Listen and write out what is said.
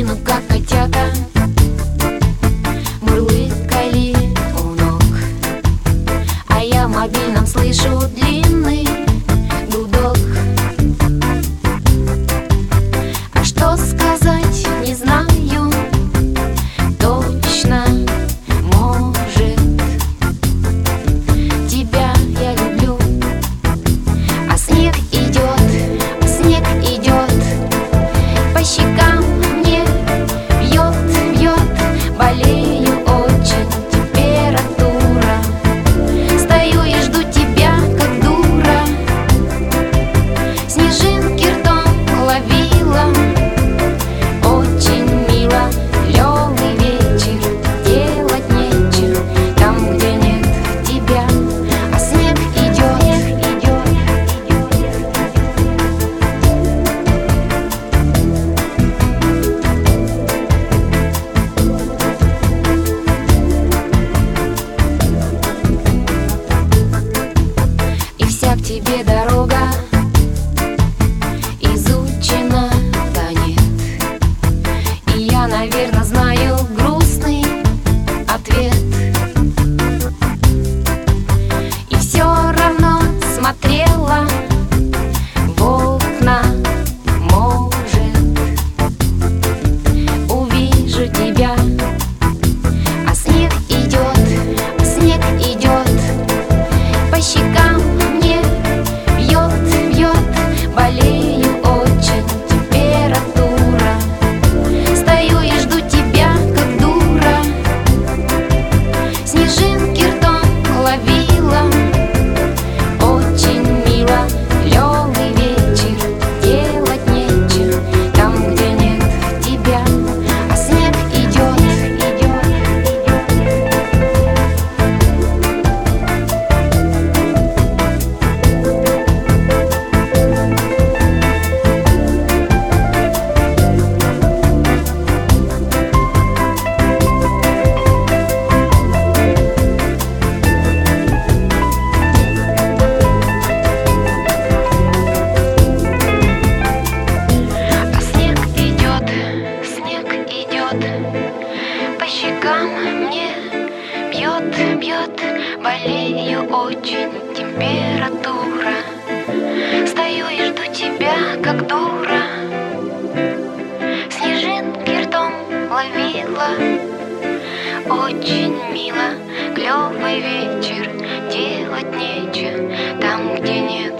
спину, как котята, мурлыкали у ног. А я в мобильном слышу длинный гудок. А что сказать, не знаю точно. Может, тебя я люблю. А снег идет по щекам мне, бьет, болею очень, температура. Стою и жду тебя, как дура. Снежинки ртом ловила, очень мило. Лёгкий вечер, делать нечего там, где нет тебя. А снег идет. И вся к тебе дорога изучена, да нет. И я, наверное, знаю грустный ответ. И все равно смотрела в окна. Может, увижу тебя. А снег идет по щекам мне, бьет, болею очень, температура. Стою и жду тебя, как дура. Снежинки ртом ловила, очень мило. Лёгкий вечер, делать нечего там, где нет тебя. А снег идет. Снег идет по щекам мне, бьет, болею очень, температура. Стою и жду тебя, как дура. Снежинки ртом ловила, очень мило. Клёвый вечер, делать нечего там, где нет